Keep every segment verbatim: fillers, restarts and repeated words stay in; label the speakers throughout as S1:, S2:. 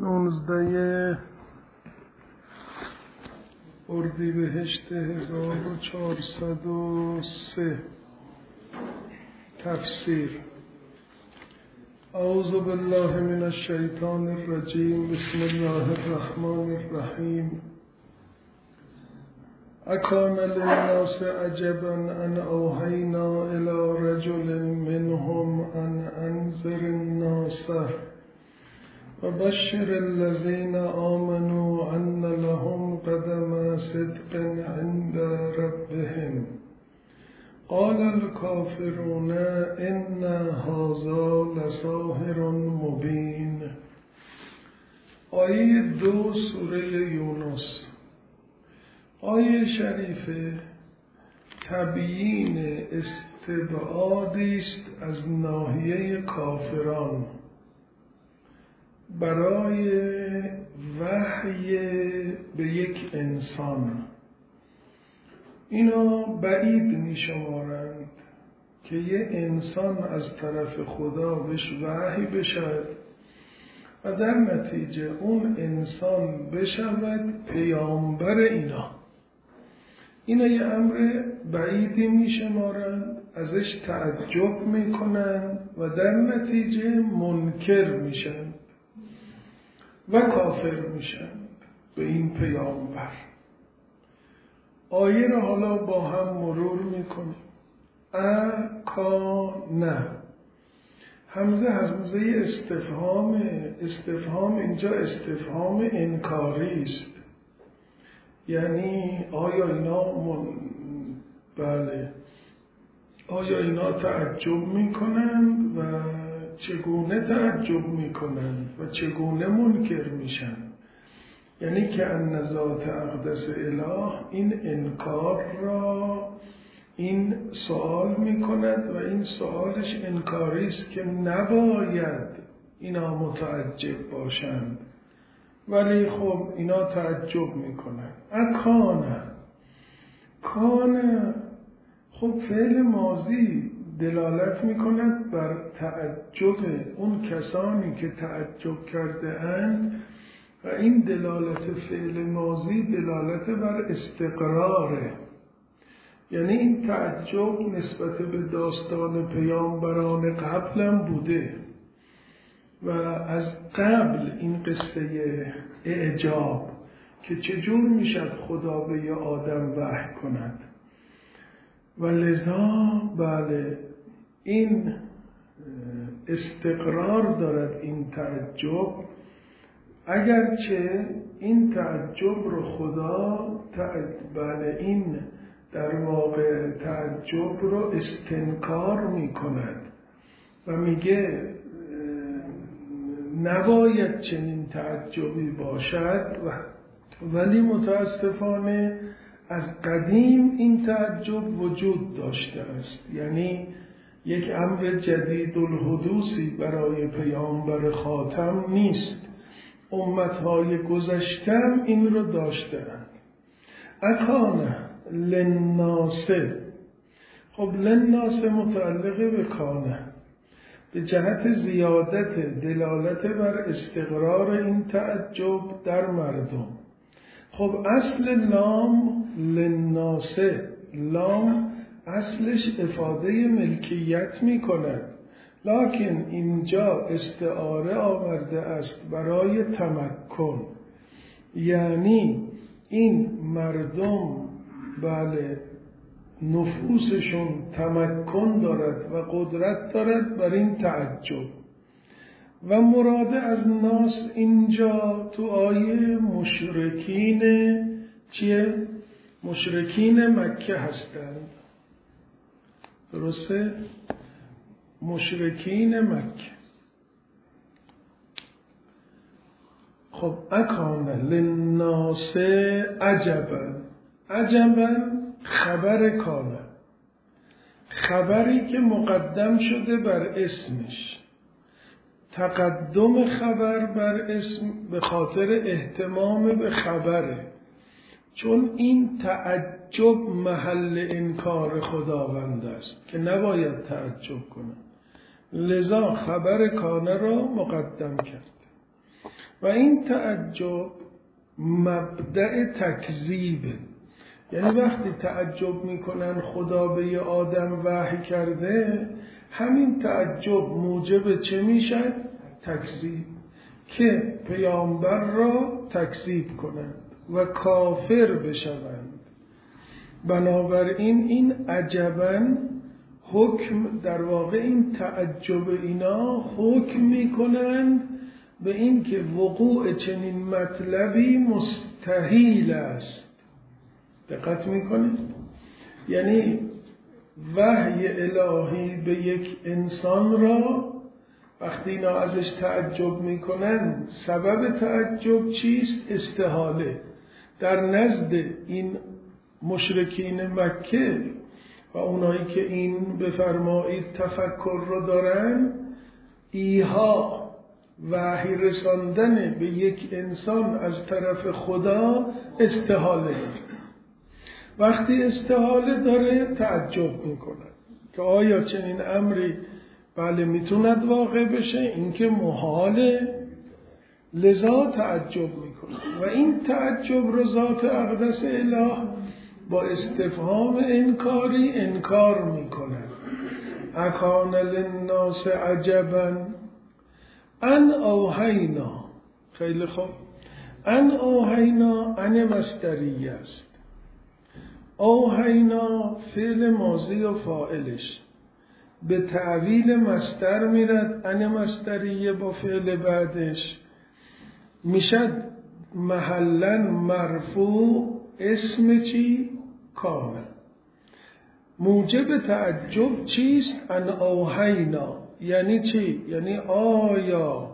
S1: نوزده اردیبهشت هزار و چهارصد و سه. تفسیر. اعوذ بالله من الشیطان الرجیم. بسم الله الرحمن الرحیم. اکان للناس عجبا ان اوحینا الی رجل منهم ان انذر الناس وبشر الذين آمنوا أن لهم قدم صدق عند ربهم. قال الكافرون إن هذا لساحر مبين. آیه دو سوره یونس. آیه شریفه تبیین استبعادی است از ناحیه کافران برای وحی به یک انسان. اینا بعید می شمارند که یه انسان از طرف خدا بهش وحی بشد و در نتیجه اون انسان بشود پیامبر اینا. اینا یه امر بعیدی می شمارند، ازش تعجب می کنند و در نتیجه منکر می شند و کافر میشن به این پیامبر. آیه را حالا با هم مرور میکنیم. اکانه همزه همزه استفهام. استفهام اینجا استفهام انکاری است، یعنی آیا اینا من... بله آیا اینا تعجب میکنند و چگونه تعجب میکنند و چگونه منکر میشن. یعنی که ان ذات اقدس اله این انکار را این سوال میکند و این سوالش انکاری است که نباید اینا متعجب باشند، ولی خب اینا تعجب میکنند. اکانه کانه خب فعل ماضی دلالت میکند بر تعجب اون کسانی که تعجب کرده اند و این دلالت فعل ماضی دلالت بر استقراره. یعنی این تعجب نسبت به داستان پیامبران قبلم بوده و از قبل این قصه اعجاب که چجور میشد خدا به یه آدم وحی کند و لذا بله این استقرار دارد این تعجب، اگرچه این تعجب رو خدا بله این در واقع تعجب رو استنکار می کند و میگه نباید چنین تعجبی باشد، ولی متاسفانه از قدیم این تعجب وجود داشته است. یعنی یک امر جدید الحدوثی برای پیامبر خاتم نیست. امتهای گذشتم این رو داشتند. اکانه للناس. خب للناس متعلقه به کانه به جهت زیادت دلالت بر استقرار این تعجب در مردم. خب اصل لام للناس، لام اصلش افاده ملکیت می کند، لکن اینجا استعاره آورده است برای تمکن. یعنی این مردم بله نفوسشون تمکن دارد و قدرت دارد بر این تعجب. و مراد از ناس اینجا تو آیه مشرکین چیه؟ مشرکین مکه هستند. درسته؟ مشرکین مکه. خب اکانه للناس عجبا. عجبا خبر کانه، خبری که مقدم شده بر اسمش. تقدم خبر بر اسم به خاطر اهتمام به خبره، چون این تعجب محل انکار خداوند است که نباید تعجب کنه، لذا خبر کانه را مقدم کرد. و این تعجب مبدأ تکذیبه. یعنی وقتی تعجب میکنن خدا به یه آدم وحی کرده، همین تعجب موجب چه میشد؟ تکذیب، که پیامبر را تکذیب کنند و کافر بشوند. بنابراین این عجباً حکم، در واقع این تعجب اینا حکم میکنند به این که وقوع چنین مطلبی مستحیل است. دقت میکنید؟ یعنی وحی الهی به یک انسان را وقتی اینا ازش تعجب میکنن، سبب تعجب چیست؟ استحاله. در نزد این مشرکین مکه و اونایی که این بفرمایید تفکر رو دارن، ایها وحی رساندن به یک انسان از طرف خدا استحاله داره. وقتی استحاله داره تعجب میکنن که آیا چنین امری بله میتوند واقع بشه؟ این که محاله، لذا تعجب میکنن و این تعجب رو ذات اقدس اله با استفهام انکاری انکار میکنن. اکان للناس عجبا ان اوحینا. خیلی خوب، ان اوحینا ان مصدریه است. اوحینا فعل ماضی و فاعلش به تعویل مصدر میرد، ان مصدریه با فعل بعدش میشد محلا مرفوع اسم چی؟ کانه. موجب تعجب چیست؟ ان اوحینا یعنی چی؟ یعنی آیا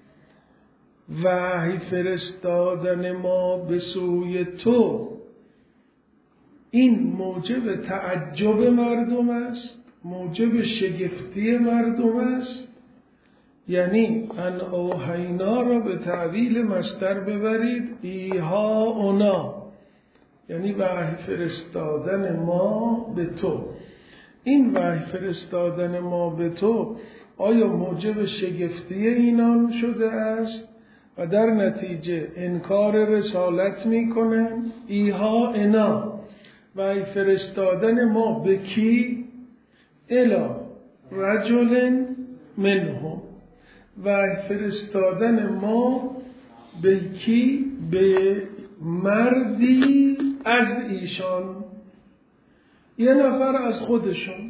S1: وحی فرستادن ما به سوی تو این موجب تعجب مردم است، موجب شگفتی مردم است؟ یعنی ان اوحینا را به تعویل مصدر ببرید، ایها اونا، یعنی وحی فرستادن ما به تو. این وحی فرستادن ما به تو آیا موجب شگفتی اینان شده است و در نتیجه انکار رسالت میکنن؟ ایها انا، وحی فرستادن ما به کی؟ الا رجل منهم، وحی فرستادن ما به کی؟ به مردی از ایشان، یه نفر از خودشون،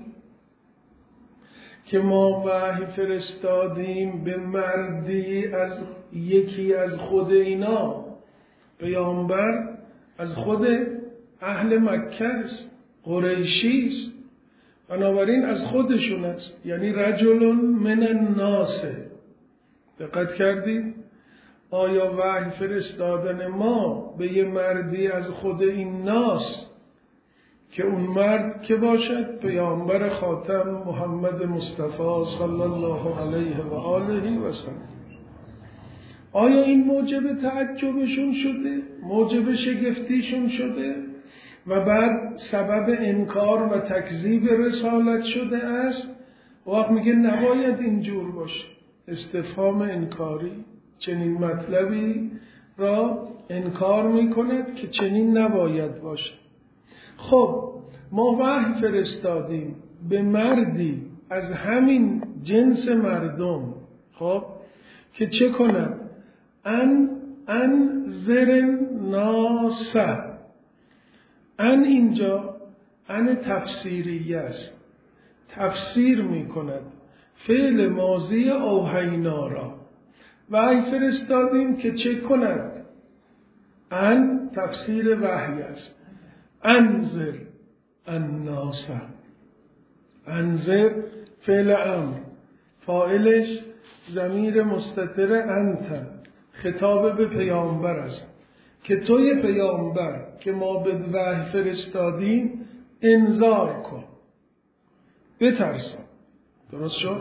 S1: که ما وحی فرستادیم به مردی از یکی از خود اینا. پیامبر از خود اهل مکه است، قریشی است، بنابراین از خودشون است، یعنی رجل من الناس. دقت کردید؟ آیا وحی فرستادن ما به یه مردی از خود این ناس که اون مرد که باشد؟ پیامبر خاتم محمد مصطفی صلی الله علیه و آله و سلم. آیا این موجب تعجبشون شده؟ موجب شگفتیشون شده؟ و بعد سبب انکار و تکذیب رسالت شده است؟ وقت میگه نباید اینجور باشه. استفهام انکاری چنین مطلبی را انکار میکند که چنین نباید باشه. خب ما وحی فرستادیم به مردی از همین جنس مردم، خب که چه کند؟ ان انذر الناس. ان اینجا ان تفسیریه است، تفسیر میکند فعل ماضی اوحینا را. وحی فرستادیم که چه کند؟ ان تفسیر وحی است. انذر الناس، انذر فعل امر، فاعلش ضمیر مستتر انت، خطاب به پیامبر است که توی پیامبر که ما به وحی فرستادیم انذار کن، بترسان. درست شد؟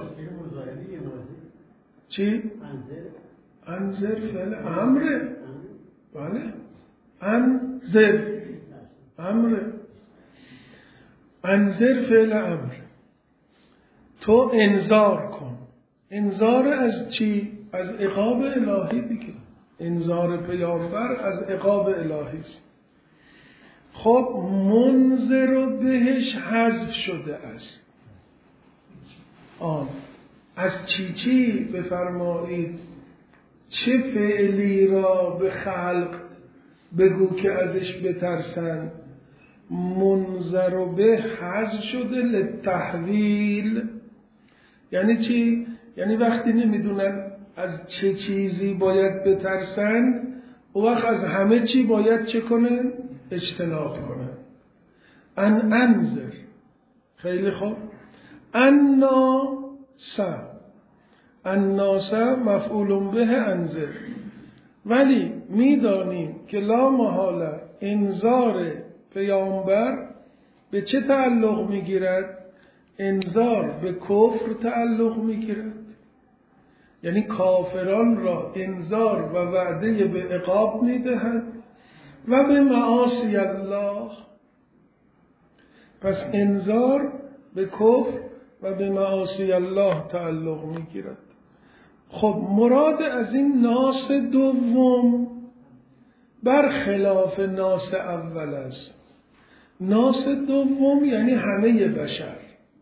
S1: چی؟ انذر فعل امره. بله، انذر امره، انذر فعل امر، تو انذار کن. انذار از چی؟ از عقاب الهی دیگه. انذار پیامبر از عقاب الهی است. خب منذر بهش حذف شده است. آن از چی چی بفرمایید چه فعلی را به خلق بگو که ازش بترسن. منذر به حذف شده لتحویل، یعنی چی؟ یعنی وقتی نمیدونن از چه چیزی باید بترسن، او وقت از همه چی باید چه کنن؟ اجتناب کنن. ان انذر. خیلی خوب. الناس، الناس مفعول به انذر. ولی میدانیم که لا محاله انذار پیامبر به چه تعلق میگیرد؟ انذار به کفر تعلق میگیرد، یعنی کافران را انذار و وعده به عقاب میدهد و به معاصی الله. پس انذار به کفر و به معاصی الله تعلق میگیرد. خب مراد از این ناس دوم برخلاف ناس اول است. ناس دوم یعنی همه بشر،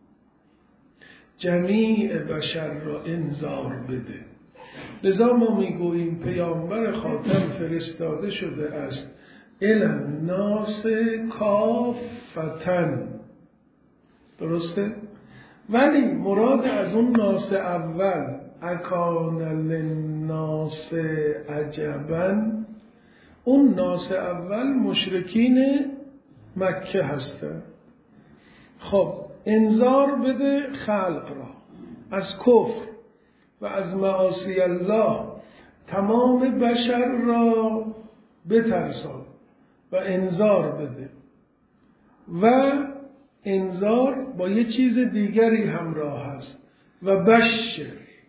S1: جمیع بشر را انذار بده. لذا ما میگوییم پیامبر خاتم فرستاده شده است الی الناس کافتن، درسته؟ ولی مراد از اون ناس اول اکان للناس عجبا، اون ناس اول مشرکین مکه هستند. خب انذار بده خلق را از کفر و از معاصی الله، تمام بشر را بترسان و انذار بده. و انذار با یه چیز دیگری همراه هست، و بشر.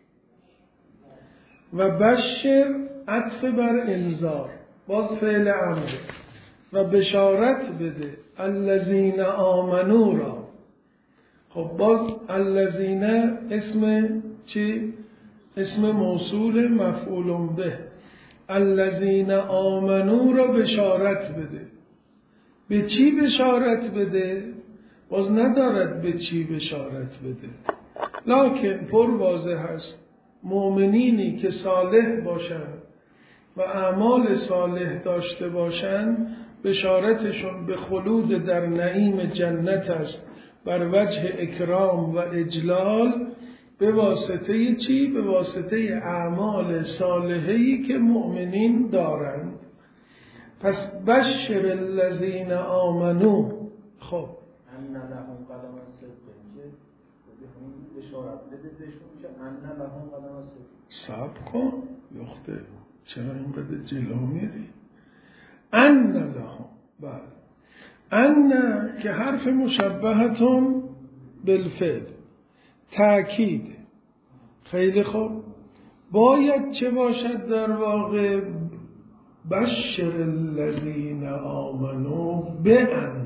S1: و بشر عطف بر انذار، باز فعل امر. و بشارت بده الذین آمنوا را. خب باز الذین اسم چی؟ اسم موصول مفعول به. الذین آمنوا را بشارت بده. به چی بشارت بده؟ باز ندارد به چی بشارت بده، لکن پر واضح هست مؤمنینی که صالح باشند و اعمال صالح داشته باشند بشارتشون به خلود در نعیم جنت است بر وجه اکرام و اجلال، به واسطه چی؟ به واسطه اعمال صالحی که مؤمنین دارند. پس بشر الذین آمنو. خب
S2: ان لهم قدم صدق، که بشارت بده بهشون که ان لهم قدم صدق.
S1: صبر کن یخته، چرا اینقدر جلو میری؟ ان لهم، بله. ان که حرف مشبهتون بالفعل، تأکید. خیلی خوب. باید چه باشد در واقع؟ بشر الذین آمنو به ان،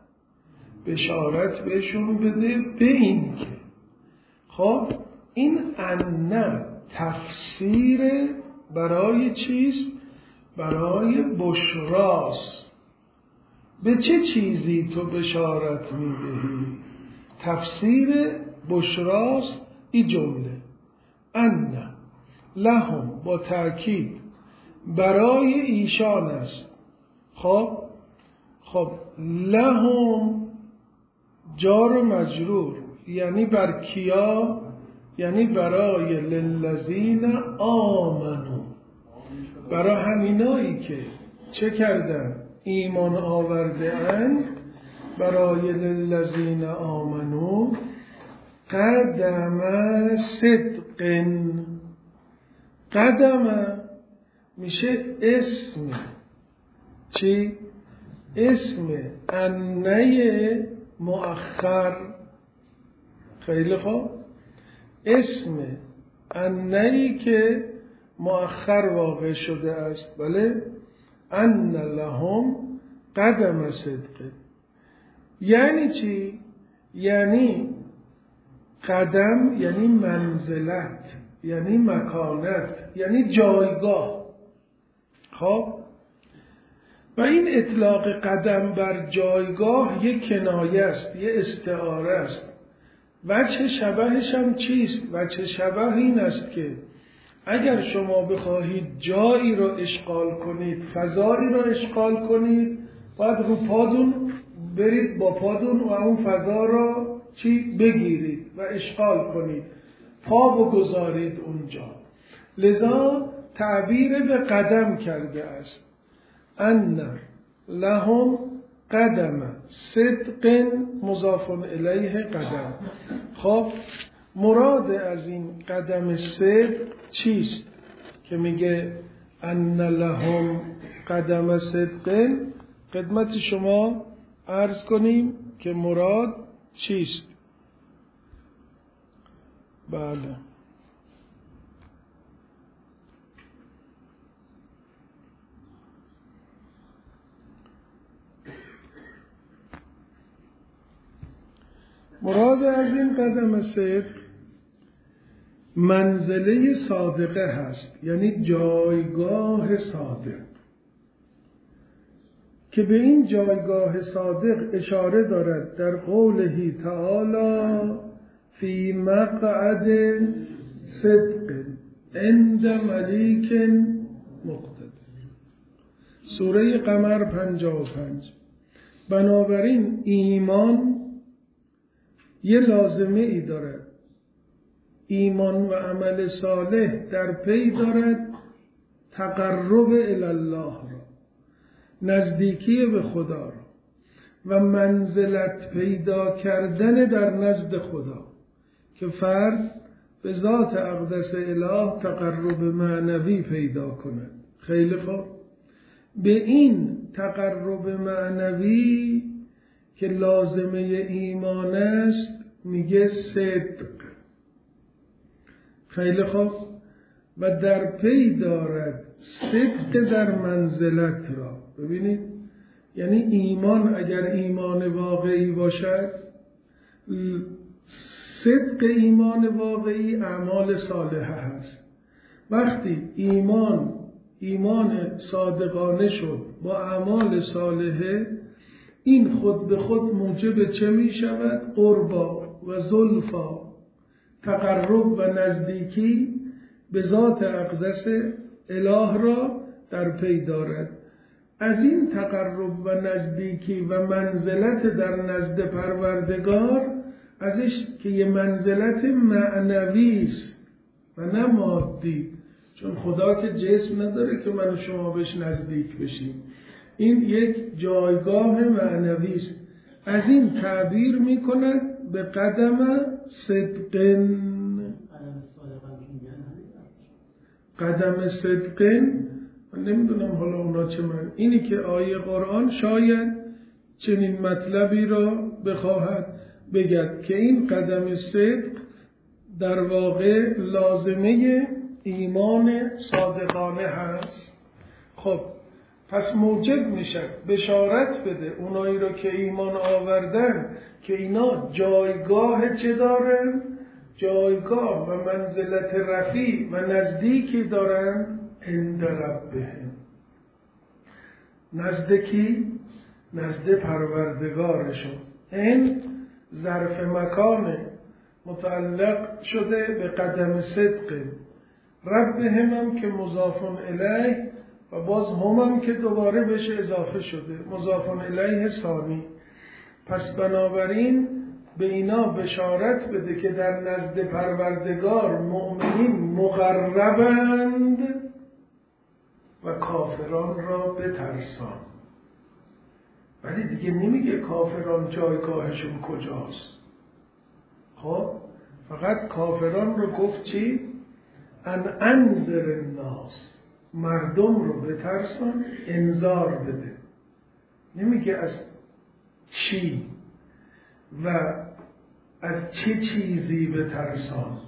S1: بشارت بهشون بده به این که. خب این ان تفسیر برای چیست؟ برای بشراست. به چه چیزی تو بشارت میدهی؟ تفسیر بشراست این جمله. ان لهم با تأکید برای ایشان است. خب خب لهم جار و مجرور، یعنی بر کیا؟ یعنی برای للذین آمنو، برای همینایی که چه کردن؟ ایمان آورده اند. برای للذین آمنو قدم صدق. قدم میشه اسم چی؟ اسم انه مؤخر. خیلی خوب. اسم انهی که مؤخر واقع شده است. بله. ان لهم قدم صدق یعنی چی؟ یعنی قدم یعنی منزلت، یعنی مکانت، یعنی جایگاه. خب و این اطلاق قدم بر جایگاه یک کنایه است، یه استعاره است. وجه شبهش هم چیست؟ وجه شبه این است که اگر شما بخواهید جایی را اشغال کنید، فضایی را اشغال کنید، باید رو پادون برید با پادون و اون فضا را چی بگیرید و اشغال کنید، پا بگذارید اونجا. لذا تعبیر به قدم کرده است. ان لهم قدم صدق مضاف الیه قدم. خب مراد از این قدم صدق چیست که میگه ان لهم قدم صدق؟ خدمت شما عرض کنیم که مراد چیست. بله مراد از این قدم صدق منزله صادقه هست، یعنی جایگاه صادق، که به این جایگاه صادق اشاره دارد در قوله تعالی فی مقعد صدق عند ملیک مقتدر، سوره قمر پنجاه و پنج. بنابراین ایمان یه لازمه ای دارد، ایمان و عمل صالح در پی دارد تقرب الی الله را، نزدیکی به خدا را و منزلت پیدا کردن در نزد خدا، که فرد به ذات اقدس اله تقرب معنوی پیدا کند. خیلی خوب، به این تقرب معنوی که لازمه ایمان است میگه صدق. خیلی خوب، و در پی دارد صدق در منزلت را. ببینید، یعنی ایمان اگر ایمان واقعی باشد، صدق ایمان واقعی اعمال صالحه هست. وقتی ایمان ایمان صادقانه شد با اعمال صالحه، این خود به خود موجب چه می شود؟ قربا و زلفا، تقرب و نزدیکی به ذات اقدس اله را در پی دارد. از این تقرب و نزدیکی و منزلت در نزد پروردگار، ازش که یه منزلت معنوی است و نه مادی، چون خدا که جسم نداره که من و شما بهش نزدیک بشیم، این یک جایگاه معنوی است. از این تعبیر میکند به قدم صدق. قدم صدق نمیدونم حالا اونا چه من، اینی که آیه قرآن شاید چنین مطلبی را بخواهد بگد که این قدم صدق در واقع لازمه ایمان صادقانه هست. خب پس موجب میشه بشارت بده اونایی رو که ایمان آوردن که اینا جایگاه چه دارن؟ جایگاه و منزلت رفیع و نزدیکی دارن عند ربهم. نزدیکی نزد پروردگارشون. این ظرف مکان متعلق شده به قدم صدق. ربهم هم که مضاف الیه و باز هم هم که دوباره بهش اضافه شده، مضاف الیه ثانی. پس بنابراین به اینا بشارت بده که در نزد پروردگار مؤمنین مقربند و کافران را بترسان. ولی دیگه نمیگه کافران جایگاهشون کجاست. خب فقط کافران رو گفت چی؟ ان انذر الناس، مردم رو بترسان، انذار بده. نمیگه از چی و از چه چیزی بترسان.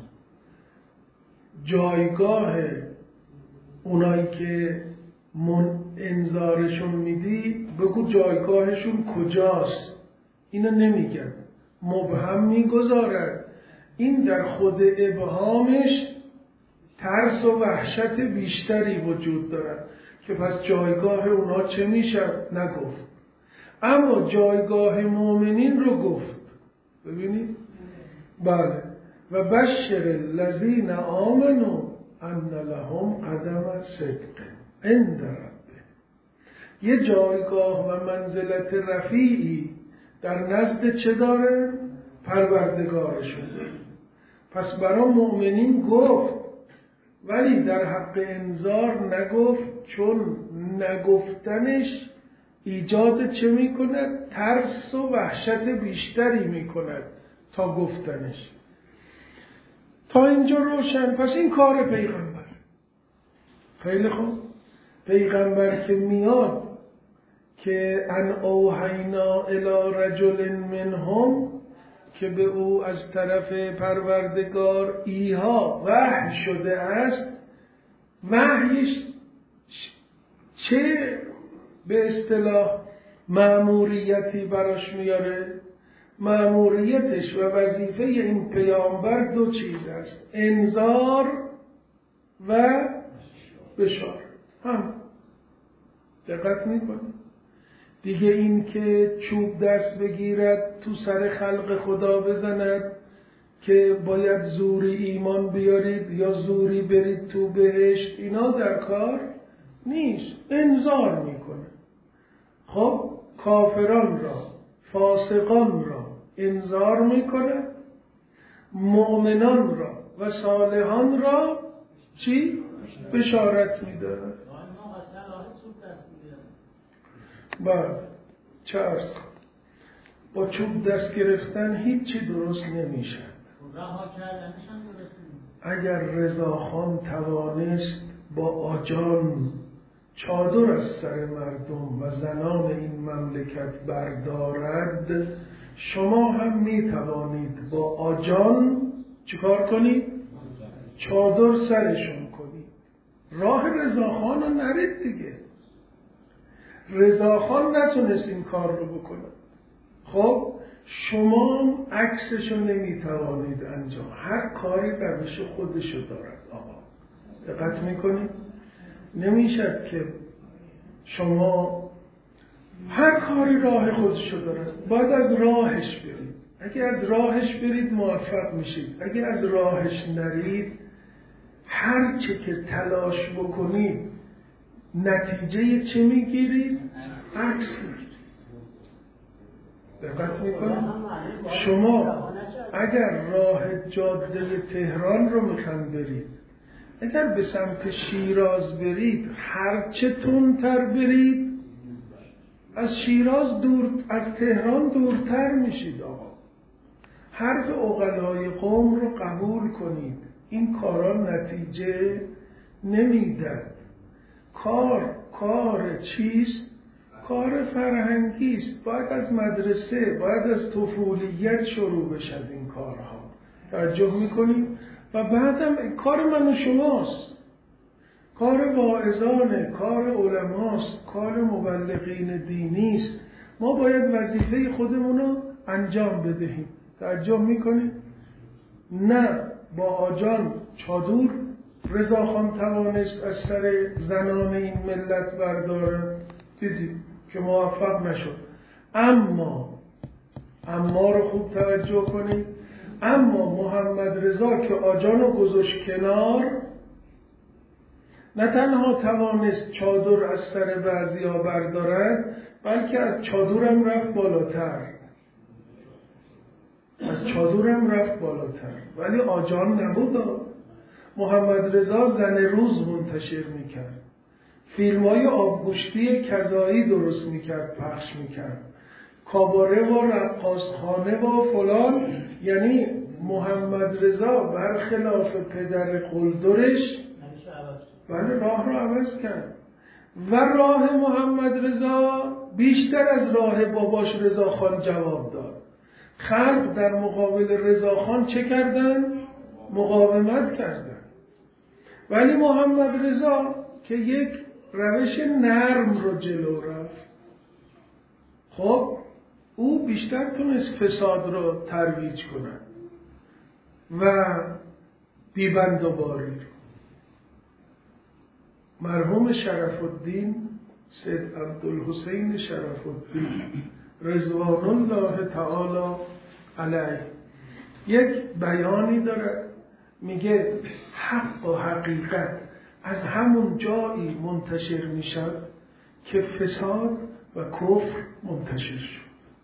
S1: جایگاه اونایی که من انذارشون میدی بگو جایگاهشون کجاست. اینو نمیگن، مبهم میگذارد. این در خود ابهامش ترس و وحشت بیشتری وجود دارد که پس جایگاه اونا چه میشه؟ نگفت. اما جایگاه مؤمنین رو گفت. ببینید؟ بله. و بشر الذین آمنوا ان لهم قدم صدق عند ربهم. یه جایگاه و منزلت رفیعی در نزد چه داره؟ پروردگارشون. پس برای مؤمنین گفت، ولی در حق انذار نگفت، چون نگفتنش ایجاد چه میکند؟ ترس و وحشت بیشتری میکند تا گفتنش. تا اینجا روشن. پس این کار پیغمبر. خیلی خوب. پیغمبر که میاد که ان اوحینا الی رجل منهم، که به او از طرف پروردگار ایها وحی شده است، وحیش چه به اصطلاح مأموریتی براش میاره؟ مأموریتش و وظیفه این پیامبر دو چیز است: انذار و بشارت. هم دقت میکنید دیگه؟ این که چوب دست بگیرد تو سر خلق خدا بزند که باید زوری ایمان بیارید یا زوری برید تو بهشت، اینا در کار نیست. انذار میکنه. خب کافران را، فاسقان را انذار میکنه، مؤمنان را و صالحان را چی؟ بشارت میده. بله. چه عرض کنم؟ با چوب دست گرفتن هیچی درست نمیشه. اگر رضاخان توانست با آجان چادر از سر مردم و زنان این مملکت بردارد، شما هم می توانید با آجان چیکار کنید؟ چادر سرشون کنید. راه رضاخان رو نرید دیگه. رضاخان نتونست این کار رو بکنه. خب شما عکسشو نمیتوانید انجام. هر کاری روش خودشو دارد. آقا دقت میکنید؟ نمیشد که شما هر کاری راه خودشو دارد، باید از راهش برید. اگه از راهش برید موفق میشید. اگه از راهش نرید، هر چه که تلاش بکنید نتیجه چه میگیرید؟ عکس میگیرید. دقت میکنید؟ شما اگر راه جاده تهران رو میخواید برید، اگر به سمت شیراز برید، هر چه تندتر برید از شیراز دور، از تهران دورتر میشید. آقا حرف عقلای قوم رو قبول کنید. این کارا نتیجه نمیدن. کار کار چیست؟ کار فرهنگی است. باید از مدرسه، باید از طفولیت شروع بشد این کارها. توجه میکنید؟ و بعدم کار من و شماست، کار واعظانه، کار علماست، کار مبلغین دینی است. ما باید وظیفه خودمون رو انجام بدهیم. توجه میکنید؟ نه با آجان چادر رضاخان توانست از سر زنان این ملت برداره، دیدید که موفق نشد. اما اما رو خوب توجه کنید، اما محمد رضا که آجانو گذاشت کنار، نه تنها توانست چادر از سر بعضیا بردارد، بلکه از چادرم رفت بالاتر. از چادرم رفت بالاتر. ولی آجان نبود. محمد رضا زن روز منتشر میکرد، فیلمای آبگوشتی کذایی درست میکرد، پخش میکرد، کاباره و رقاصخانه و فلان. یعنی محمد رضا برخلاف پدر قلدرش ولی راه رو عوض کرد. و راه محمد رضا بیشتر از راه باباش رضاخان جواب داد. خلق در مقابل رضاخان چه کردن؟ مقاومت کردن. ولی محمد رضا که یک روش نرم رو جلو رفت، خب او بیشتر تونست فساد رو ترویج کند و بیبند و باری رو. مرحوم شرف الدین سید عبدالحسین شرف الدین رضوان الله تعالی علیه یک بیانی داره، میگه حق و حقیقت از همون جایی منتشر میشد که فساد و کفر منتشر شد.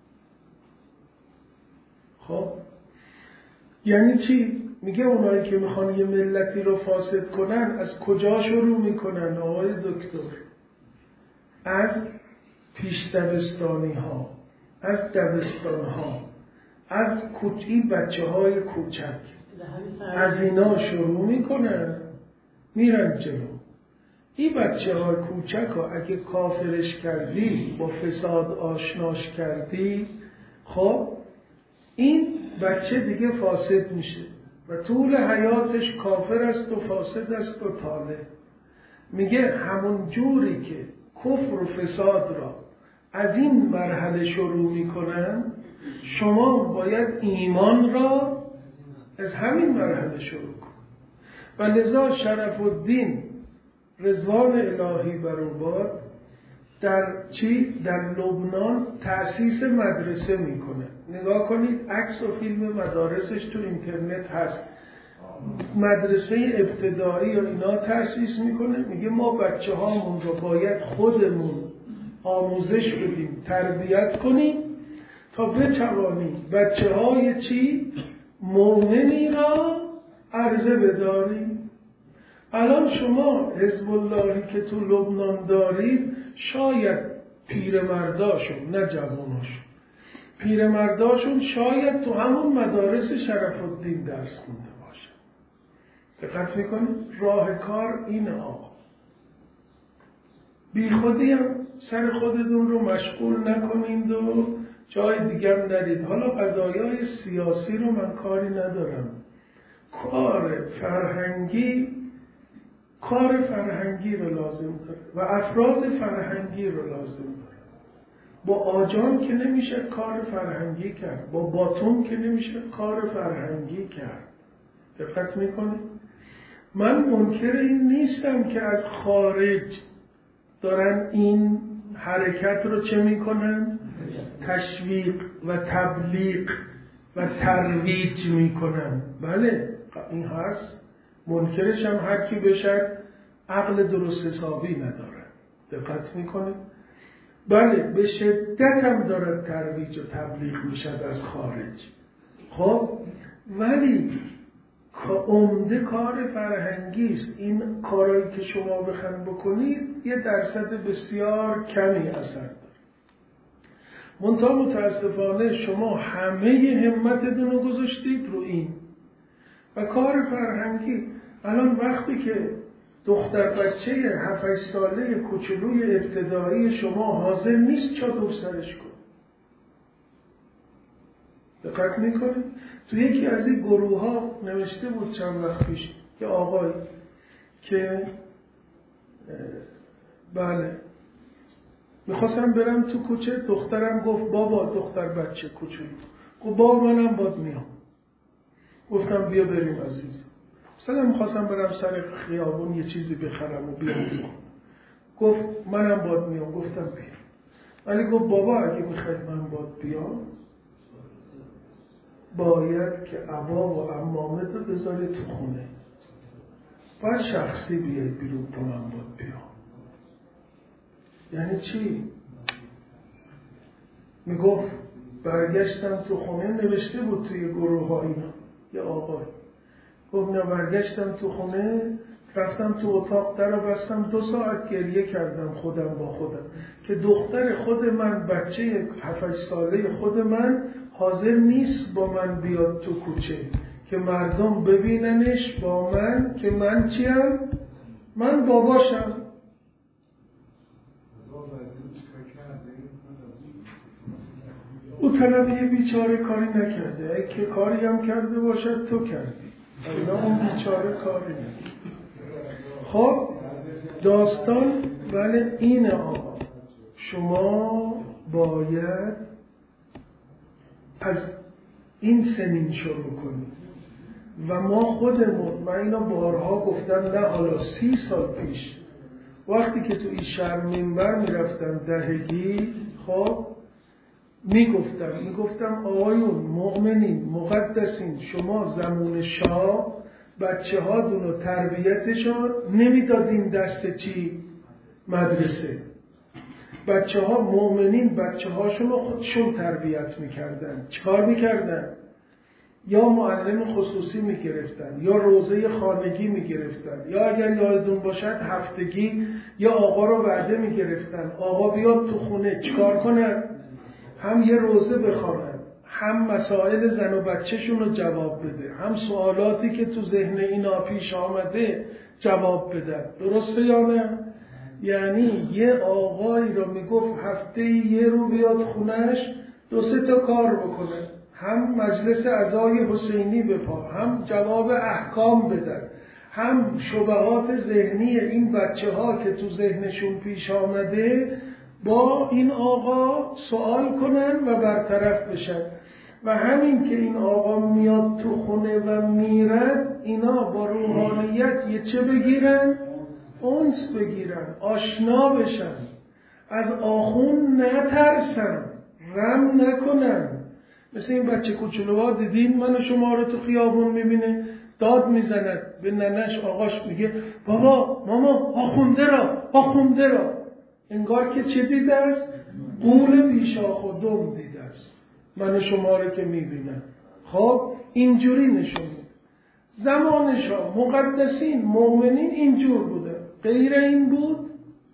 S1: خب یعنی چی؟ میگه اونایی که میخوان یه ملتی رو فاسد کنن از کجا شروع میکنن آقای دکتر؟ از پیش دبستانی ها، از دبستان ها، از کوچی بچه های کوچک، از اینا شروع میکنن میرن جلو. این بچه های کوچک ها اگه کافرش کردی، با فساد آشناش کردی، خب این بچه دیگه فاسد میشه و طول حیاتش کافر است و فاسد است و طالع. میگه همون جوری که کفر و فساد را از این مرحله شروع میکنن، شما باید ایمان را از همین مرحله شروع کن. و لذا شرف الدین رضوان الهی بر او باد در چی؟ در لبنان تأسیس مدرسه میکنه. نگاه کنید عکس و فیلم مدارسش تو اینترنت هست. مدرسه ابتدایی و اینا تأسیس میکنه. میگه ما بچه هامون رو باید خودمون آموزش بدیم، تربیت کنیم تا بتوانیم بچه های چی؟ مؤمنی را عرضه بداریم. الان شما حزب اللهی که تو لبنان دارید، شاید پیرمرداشون، نه جواناشون، پیرمرداشون شاید تو همون مدارس شرف الدین درس خونده باشه. دقت میکنید؟ راه کار اینه آقا. بی خودی هم سر خودتون رو مشغول نکنید و جای دیگر نرید. حالا قضایای سیاسی رو من کاری ندارم. کار فرهنگی کار فرهنگی رو لازم داره و افراد فرهنگی رو لازم داره. با آجام که نمیشه کار فرهنگی کرد، با باتون که نمیشه کار فرهنگی کرد. دقت میکنید؟ من منکر این نیستم که از خارج دارن این حرکت رو چه میکنن؟ تشویق و تبلیغ و ترویج میکنن. بله این هست، منکرش هم هر کی بشه عقل درست حسابی نداره. دقت میکنه؟ بله به شدت هم داره ترویج و تبلیغ میشد از خارج. خب ولی عمده کار فرهنگی است. این کارهایی که شما بخواید بکنید یه درصد بسیار کمی اثر داره. منتها متاسفانه شما همه همتتون رو گذاشتید رو این و کار فرهنگی. الان وقتی که دختر بچه هفت ساله کوچولوی ابتدایی شما حاضر نیست چادر سرش کنه، دقت میکنید؟ تو یکی از این گروه ها نوشته بود چند وقت پیش یه آقای که بله میخواستم برم تو کوچه، دخترم گفت بابا، دختر بچه کوچولو گفت بابا منم باد میام. گفتم بیا بریم عزیز. مثلا میخواستم برم سر خیابون یه چیزی بخرم و بیام تو. گفت منم باد میام. گفتم بیا. ولی گفت بابا اگه میخواید من باد بیام باید که عبا و عمامت رو بذاری تو خونه، باید شخصی بیای بیرون تا من باد بیام. یعنی چی؟ میگفت برگشتم تو خونه، نوشته بود توی گروه ها اینا یه آقای گفت نه برگشتم تو خونه، رفتم تو اتاق در رو بستم، دو ساعت گریه کردم خودم با خودم که دختر خود من، بچه هفت ساله خود من حاضر نیست با من بیاد تو کوچه که مردم ببیننش با من که من چیم؟ من باباشم. او طرف یه بیچاره کاری نکرده، اگه که کاری هم کرده باشد تو کردی، اینا اون بیچاره کاری نکرده. خب داستان ولی اینه آقا، شما باید از این سنین شروع کنید و ما خودمون، من اینا بارها گفتم، نه حالا سی سال پیش وقتی که تو این شهر منبر میرفتم دهگی، خب میگفتم میگفتم آقایون مؤمنین مقدسین، شما زمان شاه بچه ها دونو تربیتشون نمیدادین دست چی؟ مدرسه. بچه ها مؤمنین بچه هاشون رو خودشون تربیت میکردن. چیکار میکردن؟ یا معلم خصوصی میگرفتن، یا روزه خانگی میگرفتن، یا اگر یادتون باشد هفتگی یا آقا رو وعده میگرفتن آقا بیاد تو خونه چیکار کنن؟ هم یه روزه بخوانن، هم مسائل زن و بچهشون رو جواب بده، هم سوالاتی که تو ذهن اینا پیش آمده جواب بدن. درسته یا نه؟ یعنی یه آقایی رو میگفت هفته یه رو بیاد خونش دو سه تا کار بکنه، هم مجلس عزای حسینی بپا، هم جواب احکام بدن، هم شبهات ذهنی این بچه ها که تو ذهنشون پیش آمده با این آقا سوال کنن و برطرف بشن. و همین که این آقا میاد تو خونه و میرد، اینا با روحانیت یه چه بگیرن؟ انس بگیرن، آشنا بشن، از آخون نترسن، رم نکنن. مثل این بچه کوچولوها دیدین من و شما رو تو خیابون میبینه داد میزند به ننش، آقاش میگه بابا ماما آخونده را آخونده را، انگار که چه دیده است؟ قول بیشاخ و دم دیده است. من و شما رو که میبینن خب اینجوری نشون میده. زمانشا مقدسین مؤمنین اینجور بوده، غیر این بود.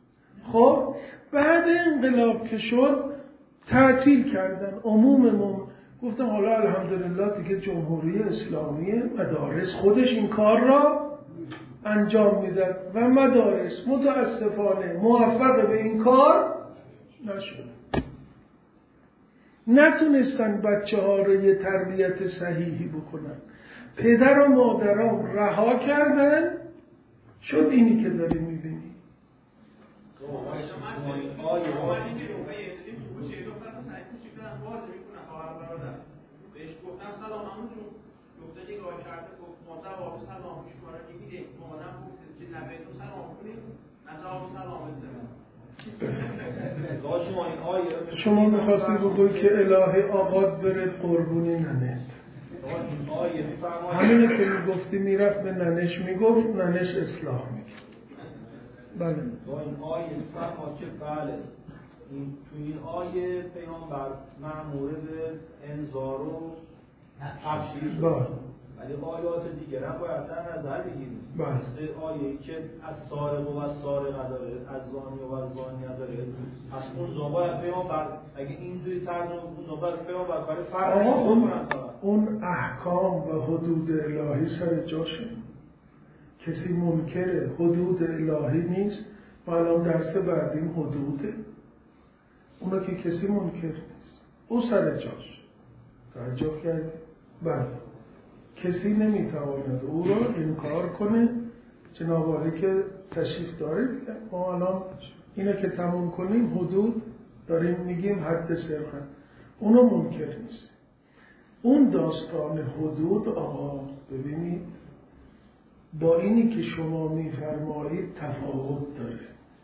S1: خب بعد انقلاب که شد تعطیل کردن عموم مؤمن. گفتم حالا الحمدلله دیگه جمهوری اسلامی مدارس خودش این کار را انجام میداد و مدارس متاسفانه موفق به این کار نشد. نتونستن بچه ها رو یه تربیت صحیحی بکنن. پدر و مادران رها کردن، شد اینی که داری میبینی.
S3: بهش گفتم سلام عمو جون، دختر نگاه کرده گفت مادر بابا سلام شما رو نمیده، مامانم گفت که نبه تو سلام کنی، من جواب سلام بدم.
S1: شما میخواستی بگوی که الهی آقاد برد قربونی ننت. همینه که میگفتی میرفت به ننش میگفت، ننش اصلاح میکرد. بله
S2: با این آیه فرما که بله این تو این آیه پیامبر مأمور به انذار و تبشیر شد، ولی آیات دیگر هم باید در نظر بگیریم. مثل آیه‌ای که از سارق و از سارقه داره، از زانی و از زانیه داره، از اون زمان باید پیامبر اگه اینجوری ترجمه اون زمان باید پیامبر کار فرقی نکنن.
S1: اون احکام و حدود الهی سر جاشه، کسی منکر حدود الهی نیست. ما الان درس بعدیم حدوده، اونا که کسی منکر نیست، او سر جاش. توجه کردی؟ بله کسی نمیتواند او را انکار کنه. جناب عالی که تشریف دارید ما الان اینه که تموم کنیم حدود داریم میگیم حد سرحد، اونا منکر نیست. اون داستان حدود آقا ببینید با اینی که شما میفرمایید تفاوت داره.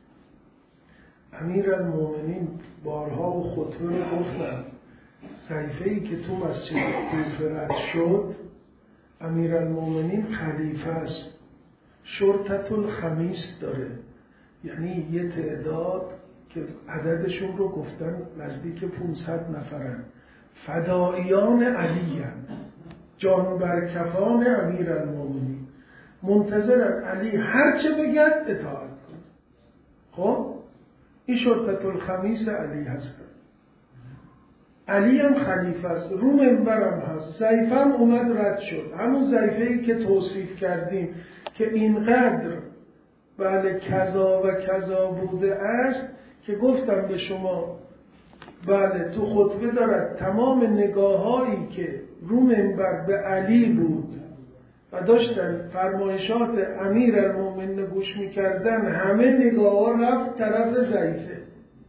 S1: امیرالمومنین بارها و خطبه رو گفتن، صحیفه‌ای که تو مسجد کوفه رد شد، امیرالمومنین خلیفه است، شرطة الخمیس داره، یعنی یه تعداد که عددشون رو گفتن نزدیک پانصد نفرن، فداییان علی هن، جان برکفان امیرالمومنین، منتظرن علی هرچه بگد اطاعت کن. خب این شرطة الخمیس علی هستن. علی هم خلیفه است، رو منبرم هست. ضعیفه هم اومد رد شد، همون ضعیفه‌ای که توصیف کردیم که اینقدر بله کذا و کذا بوده است که گفتم به شما بله تو خطبه دارد تمام نگاهایی که رو منبر به علی بود و داشتن فرمایشات امیرالمومنین گوش میکردن، همه نگاه ها رفت طرف ضعیفه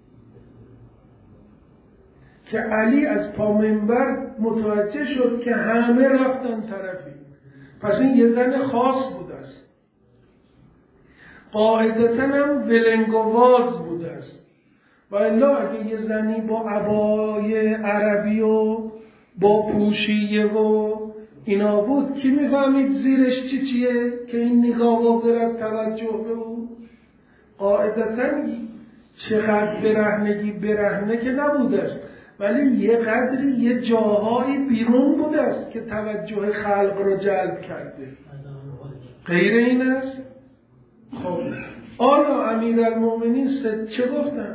S1: که علی از پا منبر متوجه شد که همه رفتن طرفی. پس این یه زن خاص بود است. قاعدتاً هم ولنگواز بوده است. و الا اگه یه زنی با عبای عربی و با پوشیه و اینا بود، کی میفهمید زیرش چی چیه که این نگاه و برد توجه به او؟ قاعدتاً چقدر برهنگی برهنه که نبوده است، ولی یه قدری یه جاهایی بیرون بوده است که توجه خلق رو جلب کرده. غیر این است؟ خب آیا امیرالمومنین سه چه گفتن؟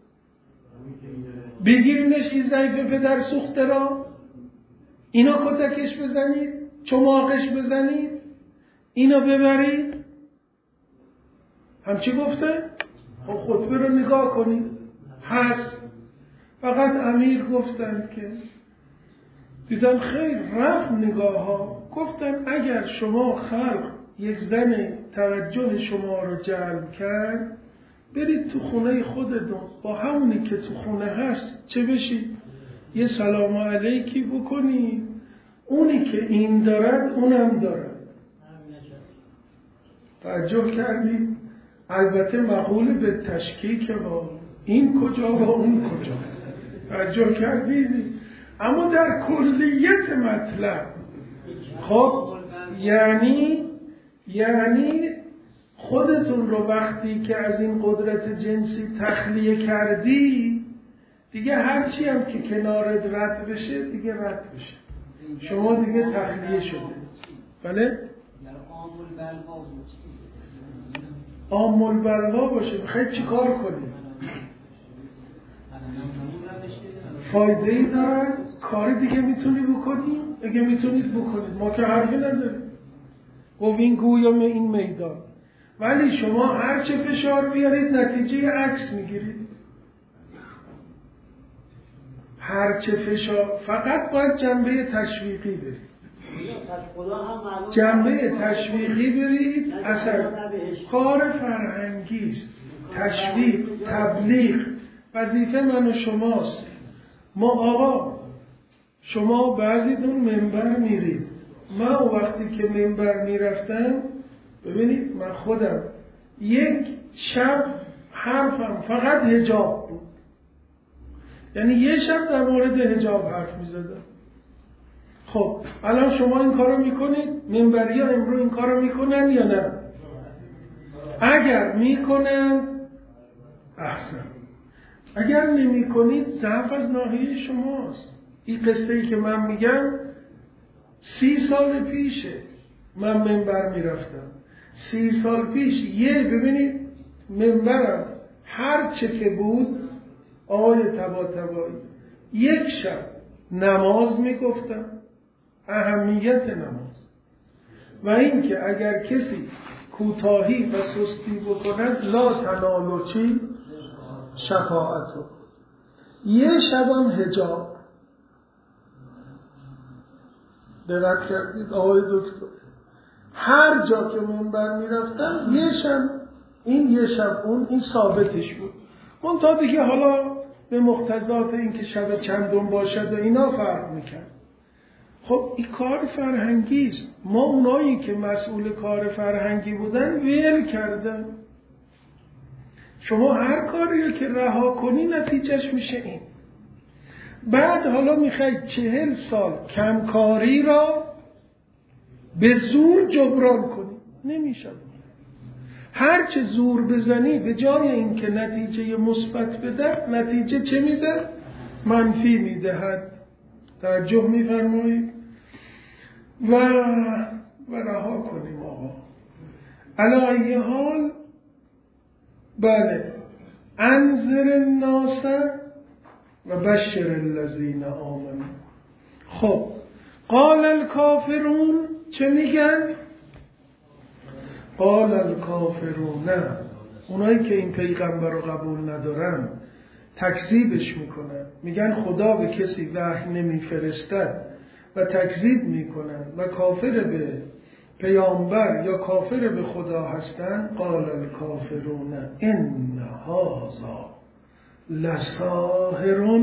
S1: بگیرینش این ضعیف پدر سوخته را، اینا کتکش بزنید، چماقش بزنید، اینا ببرید. همچی گفته؟ خب خطبه رو نگاه کنید هست. فقط امیر گفتن که دیدم خیر رفت نگاه ها، گفتن اگر شما خلق یک زن توجه شما رو جلب کرد، برید تو خونه خودتون با همونی که تو خونه هست چه بشید؟ یه سلام علیکی بکنید، اونی که این دارد اونم دارد. توجه کردید؟ البته مقوله به تشکیک با این کجا و اون کجا. توجه کردید؟ اما در کلیت مطلب خب یعنی یعنی خودتون رو وقتی که از این قدرت جنسی تخلیه کردی، دیگه هرچی هم که کنارت رد بشه دیگه رد بشه، شما دیگه تخلیه شده. بله؟ عامل بلوا باشه. بخواید چی کار کنید؟ فایده ای دارن؟ کاری دیگه میتونی بکنی؟ اگه میتونید بکنید، ما که حرفی نداریم، گوین گویم این میدان. ولی شما هر چه فشار بیارید نتیجه عکس میگیرید. هر چه فشار، فقط باید جنبه تشویقی برید. جنبه تشویقی برید. اصلا کار فرهنگی است. تشویق، تبلیغ وظیفه من و شماست. ما آقا شما بعضیتون منبر میرید، من وقتی که منبر میرفتم ببینید من خودم یک شب حرفم فقط حجاب بود، یعنی یه شب در مورد حجاب حرف میزدم. خب الان شما این کارو میکنید؟ منبری ها امرو این کارو میکنن یا نه؟ اگر میکنن احسن، اگر نمی کنید ضعف از ناحیه شماست. این قصه ای که من میگم سی سال پیشه من منبر میرفتم. سی سال پیش یه ببینید منبرم هر چه که بود آقای طباطبایی یک شب نماز میگفتم، اهمیت نماز و این که اگر کسی کوتاهی و سستی بکند لا تنالو چی؟ شفاعتو. یه شبم حجاب. دقت کردید آقای دکتر؟ هر جا که منبر میرفتم یه شب این یه شب اون، این ثابتش بود. اون تا دیگه حالا به مقتضیات این که شب چندم باشد و اینا فرق میکرد. خب این کار فرهنگی است. ما اونایی که مسئول کار فرهنگی بودن ویل کردن. شما هر کاری که رها کنی نتیجهش میشه این. بعد حالا میخواید چهل سال کمکاری را به زور جبران کنی، نمیشه. هر چه زور بزنی به جای اینکه نتیجه مثبت بده، نتیجه چه میده؟ منفی میدهد. توجه میفرمایید؟ و و رها کنیم آقا. علی ای حال بله، انذر الناس و بشر الذین آمنوا. خب قال الکافرون چه میگن؟ قال الکافرون، اونایی که این پیغمبر رو قبول ندارن تکذیبش میکنن، میگن خدا به کسی وحی نمیفرستد و تکذیب میکنن و کافر به پیامبر یا کافر به خدا هستن. قال الکافرون ان هذا لساحر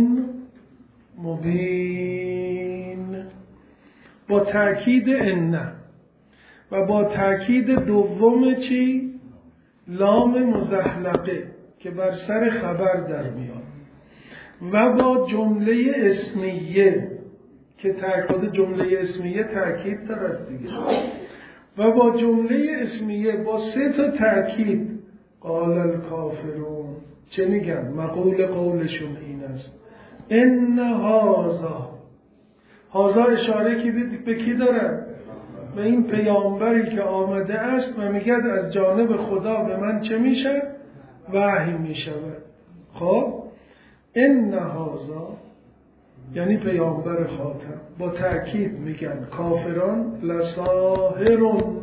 S1: مبین. با تأکید ان و با تأکید دوم چی؟ لام مزحلقه که بر سر خبر در میاد و با جمله اسمیه که تأکید جمله اسمیه تأکید دارد دیگه و با جمله اسمیه با سه تا تأکید قال الکافرون چه میگن؟ مقول قولشون این است ان هذا هذا اشاره کی به کی دارد؟ به این پیامبری که آمده است و میگه از جانب خدا به من چه میشه؟ وحی میشود. خب ان هذا یعنی پیامبر خاتم با تأکید میگن کافران لساهرون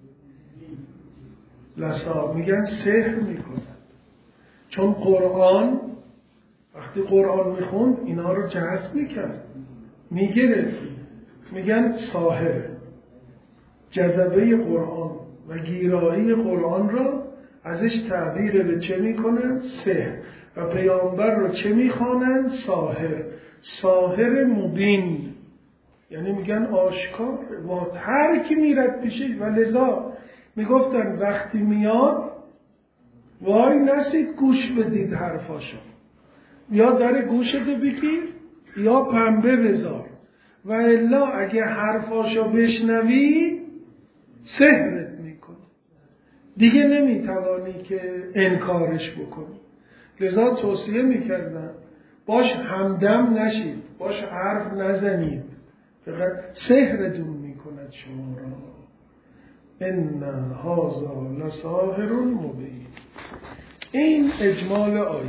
S1: لسا میگن سحر میکنن چون قرآن وقتی قرآن میخوند اینا رو جذب میکرد میگرفت میگن ساحر جذبه قرآن و گیرایی قرآن را ازش تعبیر به چه میکنن؟ سحر. و پیامبر رو چه میخوانن؟ ساحر. ساحر مبین یعنی میگن آشکار و هر کی میرد پیشش و لذا میگفتن وقتی میاد وای نسید گوش بدید حرفاشو یا در گوشت بگیر یا پنبه بذار و الا اگه حرفاشو بشنوی سحرت میکنه دیگه نمیتوانی که انکارش بکنی. لذا توصیه میکردن باش همدم نشید باش حرف نزنید فقط سحرتون میکند شما را. ان هذا لساحر مبین. این اجمال آیه.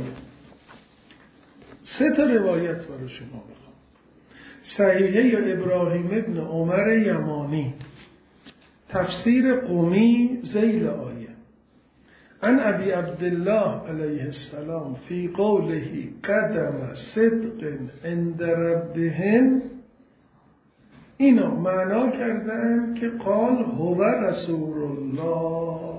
S1: سه تا روایت برای شما بخوام. صحیحه ابراهیم ابن عمر یمانی تفسیر قمی ذیل آیه عن ابی عبدالله علیه السلام فی قوله قدم صدق عند ربهم اینا معنا کردن که قال هو رسول الله.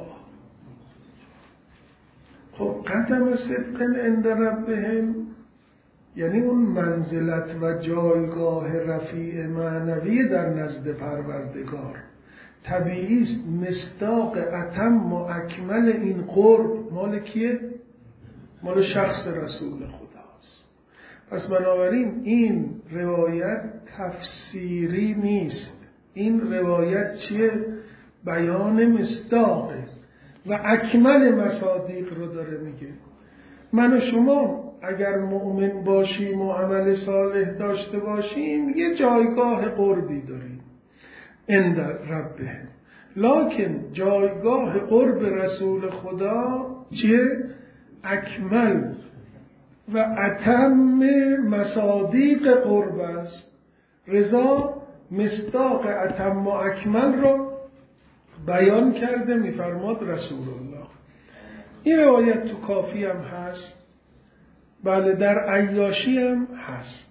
S1: خب قدم صدق عند ربهم یعنی اون منزلت و جایگاه رفیع معنوی در نزد پروردگار طبیعی است. مصداق اتم و اکمل این قرب مال کیه؟ مال شخص رسول خداست. پس بنابراین این روایت تفسیری نیست. این روایت چیه؟ بیان مصداقه و اکمل مصادیق رو داره میگه. من و شما اگر مؤمن باشیم و عمل صالح داشته باشیم یه جایگاه قربی داریم عند ربهم، لکن جایگاه قرب رسول خدا چیه؟ اکمل و اتم مصادیق قرب است. رضا مصداق اتم و اکمل رو بیان کرده میفرماد رسول الله. این روایت تو کافی هم هست، بله در عیاشی هم هست.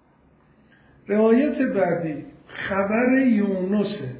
S1: روایت بعدی خبر یونسه.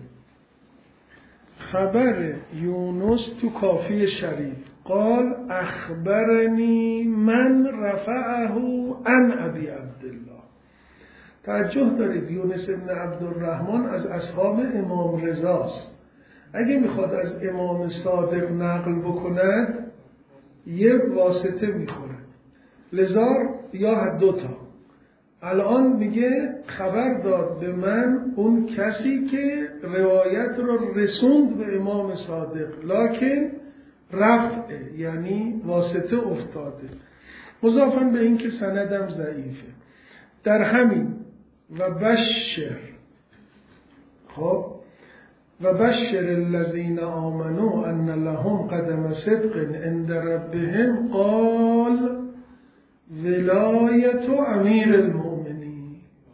S1: خبر یونس تو کافی شریف قال اخبرنی من رفعه عن ابی عبدالله. توجه دارید یونس ابن عبدالرحمن از اصحاب امام رضاست. اگه میخواد از امام صادق نقل بکند یه واسطه میخوره، لذا یا دوتا. الان میگه خبر داد به من اون کسی که روایت رو رسوند به امام صادق لکن رفعه یعنی واسطه افتاده، مضافاً به این که سندم ضعیفه. در همین و بشر خب و بشر الذین آمنوا ان لهم قدم صدق عند ربهم قال ولایت امیر المؤمنین.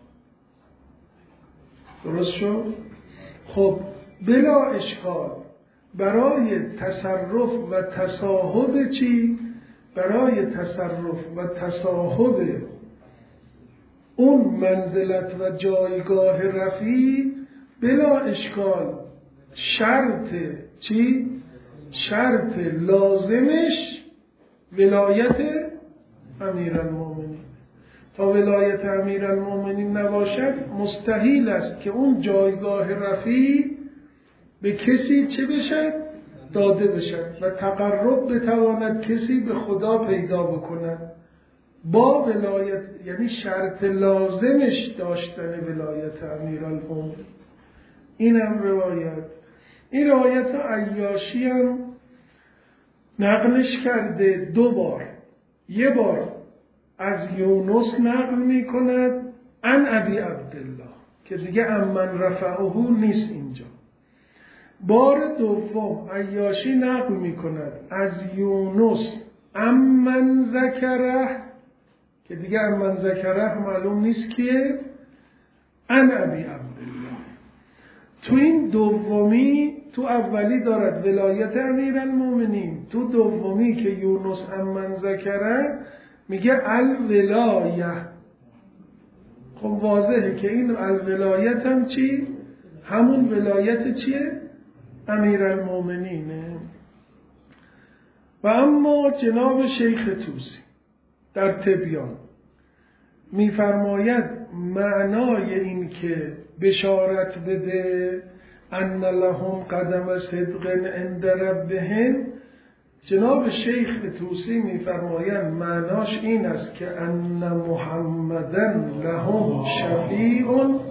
S1: درست شد؟ خب بلا اشکال برای تصرف و تصاحب چی؟ برای تصرف و تصاحب اون منزلت و جایگاه رفیع بلا اشکال شرط چی؟ شرط لازمش ولایت امیرالمومنین. تا ولایت امیرالمومنین نباشد مستحیل است که اون جایگاه رفیع به کسی چه بشد؟ داده بشد و تقرب بتواند کسی به خدا پیدا بکند با ولایت، یعنی شرط لازمش داشتن ولایت امیرالمومنین. این هم روایت. این روایت عیاشی هم نقلش کرده دو بار. یه بار از یونس نقل می کند عن ابی عبدالله که دیگه امن رفعه نیست اینجا. بار دوم عیاشی نقل می کند از یونس امن ذکره که دیگه امن ذکره معلوم نیست کیه، عن ابی عبدالله. تو این دومی، تو اولی دارد ولایت امیرالمومنین، تو دومی که یونس امن ذکره میگه الولایه. خب واضحه که این الولایت هم چی؟ همون ولایت چیه؟ امیرالمومنینه. و اما جناب شیخ طوسی در تبیان میفرماید معنای این که بشارت بده ان لهم قدم صدق عند ربهم، جناب شیخ طوسی میفرمایند معناش این است که ان محمدن لهم شفیع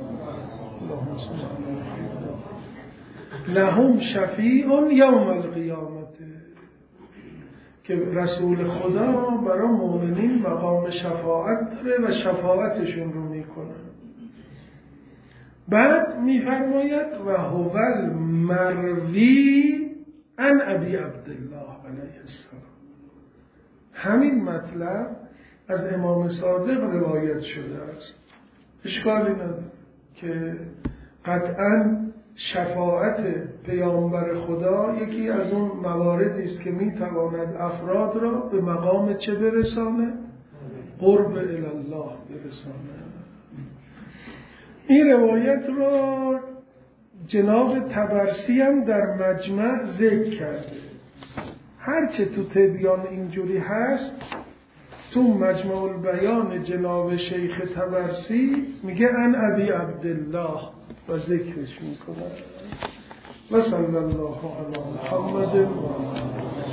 S1: لهم شفیع یوم القیامت، که رسول خدا برای مؤمنین مقام شفاعت داره و شفاعتشون رو میکنه. بعد میفرماید و هو المروی عن ابی عبدالله علیه السلام. همین مطلب از امام صادق روایت شده است. اشکالی نداره که قطعاً شفاعت پیامبر خدا یکی از اون مواردی است که میتواند افراد را به مقام چه برسانه؟ قرب الله برسانه. این روایت را جناب طبرسی هم در مجمع ذکر کرده. هرچه تو تبیان اینجوری هست تو مجمع البیان جناب شیخ طبرسی میگه عن ابی عبدالله و ذکرش میکنه. و صلی الله علی محمد و